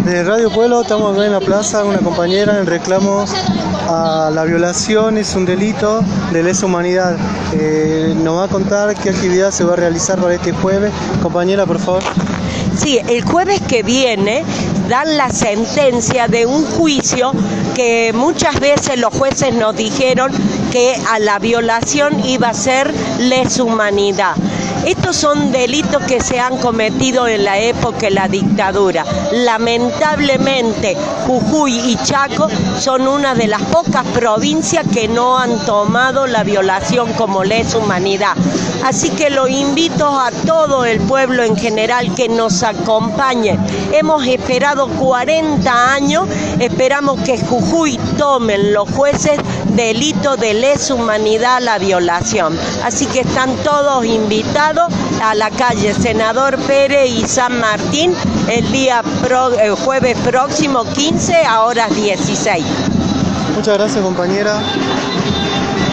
De Radio Pueblo estamos acá en la plaza, una compañera en reclamo a la violación, es un delito de lesa humanidad. Nos va a contar qué actividad se va a realizar para este jueves. Compañera, por favor. Sí, el jueves que viene dan la sentencia de un juicio que muchas veces los jueces nos dijeron que a la violación iba a ser lesa humanidad. Estos son delitos que se han cometido en la época de la dictadura. Lamentablemente, Jujuy y Chaco son una de las pocas provincias que no han tomado la violación como lesa humanidad. Así que lo invito a todo el pueblo en general que nos acompañe. Hemos esperado 40 años, esperamos que Jujuy tomen los jueces delito de lesa humanidad la violación. Así que están todos invitados a la calle Senador Pérez y San Martín el jueves próximo 15 a horas 16. Muchas gracias, compañera.